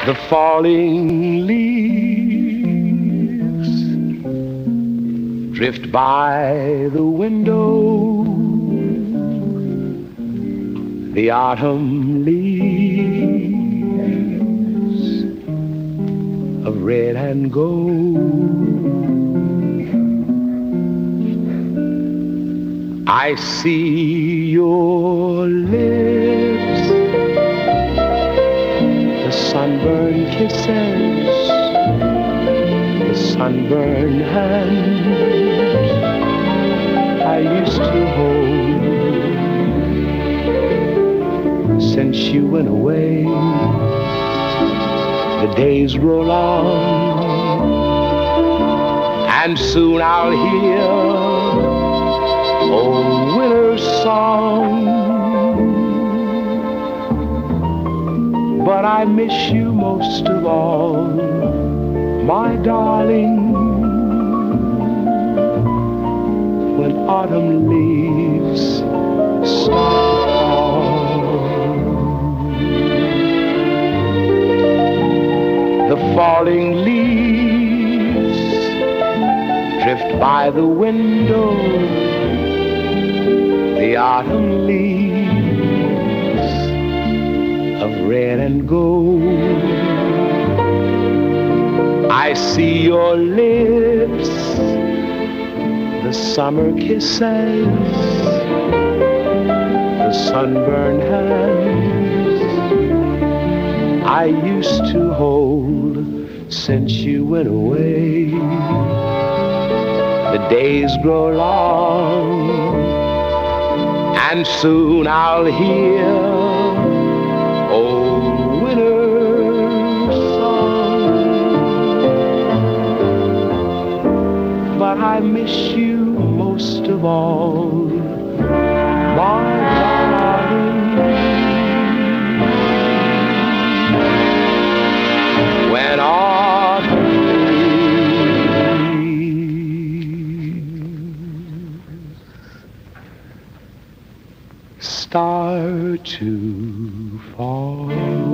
The falling leaves drift by the window. The autumn leaves of red and gold. I see your lips, the sunburned kisses, the sunburned hands I used to hold. Since you went away, the days roll on, and soon I'll hear old winter's song. But I miss you most of all, my darling, when autumn leaves start to fall. The falling leaves drift by the window. The autumn leaves of red and gold. I see your lips, the summer kisses, the sunburned hands I used to hold. Since you went away, the days grow long, and soon I'll hear old winter's song. But I miss you most of all, my darling, when autumn leaves start to fall.